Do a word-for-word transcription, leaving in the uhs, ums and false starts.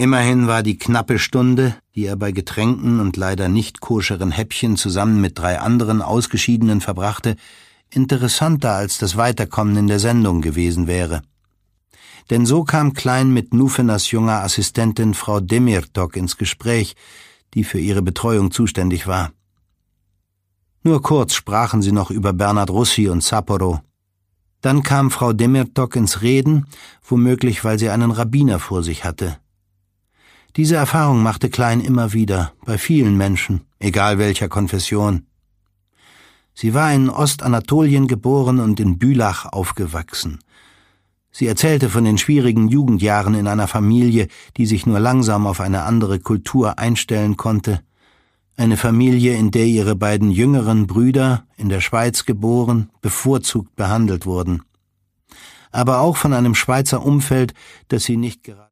Immerhin war die knappe Stunde, die er bei Getränken und leider nicht koscheren Häppchen zusammen mit drei anderen Ausgeschiedenen verbrachte, interessanter als das Weiterkommen in der Sendung gewesen wäre. Denn so kam Klein mit Nufenas junger Assistentin Frau Demirtok ins Gespräch, die für ihre Betreuung zuständig war. Nur kurz sprachen sie noch über Bernhard Russi und Sapporo. Dann kam Frau Demirtok ins Reden, womöglich weil sie einen Rabbiner vor sich hatte. Diese Erfahrung machte Klein immer wieder, bei vielen Menschen, egal welcher Konfession. Sie war in Ostanatolien geboren und in Bülach aufgewachsen. Sie erzählte von den schwierigen Jugendjahren in einer Familie, die sich nur langsam auf eine andere Kultur einstellen konnte. Eine Familie, in der ihre beiden jüngeren Brüder, in der Schweiz geboren, bevorzugt behandelt wurden. Aber auch von einem Schweizer Umfeld, das sie nicht gerade